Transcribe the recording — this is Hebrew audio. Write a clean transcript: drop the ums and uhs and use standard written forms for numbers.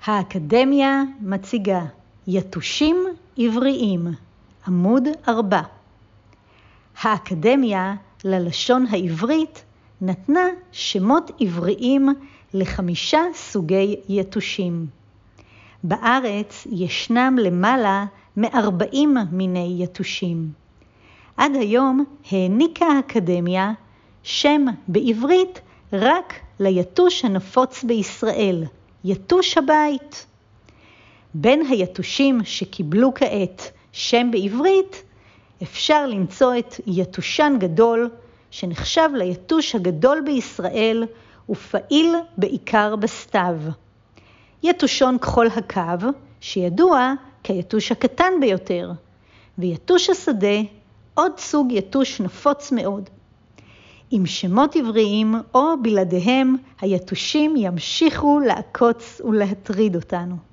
האקדמיה מציגה יתושים עבריים, עמוד 4. האקדמיה ללשון העברית נתנה שמות עבריים ל5 סוגי יתושים. בארץ ישנם למעלה מ40 מיני יתושים. עד היום העניקה האקדמיה שם בעברית רק ליתוש הנפוץ בישראל, יתוש הבית. בין היתושים שקיבלו כעת שם בעברית, אפשר למצוא את יתושן גדול, שנחשב ליתוש הגדול בישראל ופעיל בעיקר בסתיו. יתושון כחול הקו, שידוע כיתוש הקטן ביותר, ויתוש השדה, עוד סוג יתוש נפוץ מאוד. עם שמות עבריים או בלעדיהם, היתושים ימשיכו לעקוץ ולהטריד אותנו.